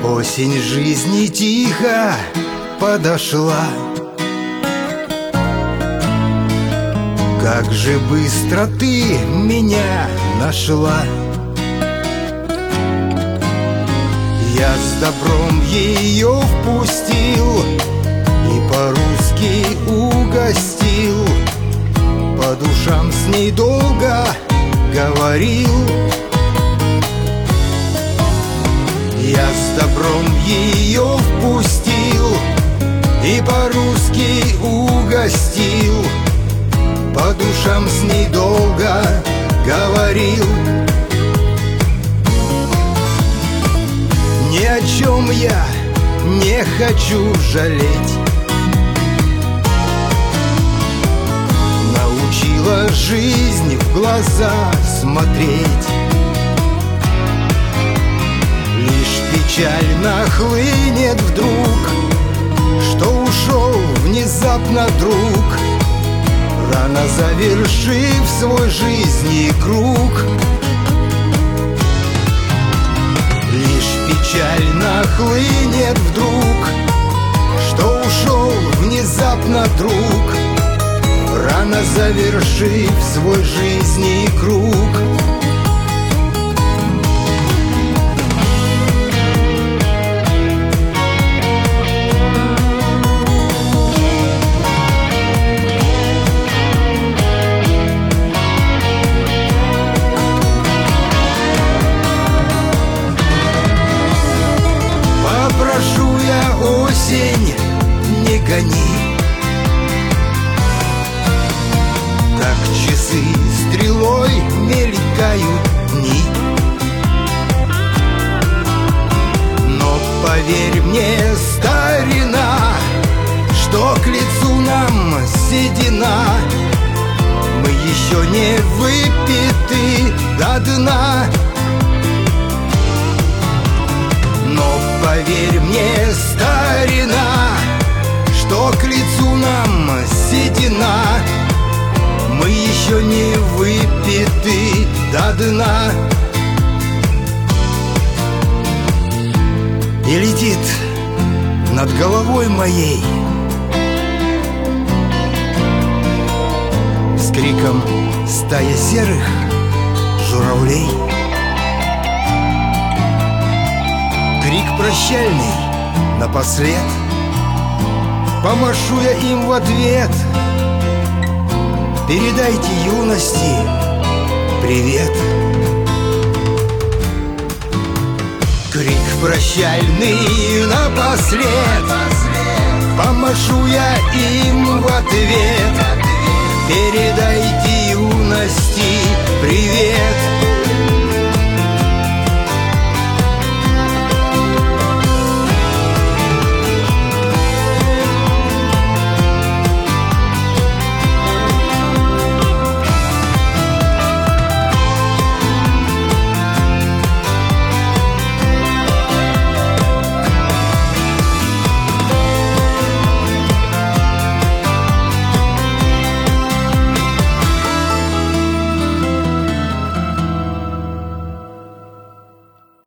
Осень жизни тихо подошла. Как же быстро ты меня нашла. Я с добром ее впустил и по-русски угостил. По душам с ней долго говорил. Я с добром ее впустил и по-русски угостил. По душам с ней долго говорил. Ни о чем я не хочу жалеть. Научила жизнь в глаза смотреть. Лишь печально хлынет вдруг, что ушел внезапно друг, рано завершив свой жизни круг. Лишь печально хлынет вдруг, что ушел внезапно друг, рано завершив свой жизни круг. Попрошу я осень, не гони, как часы стрелой мелькают дни. Но поверь мне, старина, что к лицу нам седина. Мы еще не выпиты до дна. Но поверь мне, старина, что к лицу нам седина. Мы еще не выпиты до дна. И летит над головой моей с криком стая серых журавлей. Крик прощальный напослед, помашу я им в ответ. Передайте юности привет. Крик прощальный напослед, помашу я им в ответ. Передайте юности привет.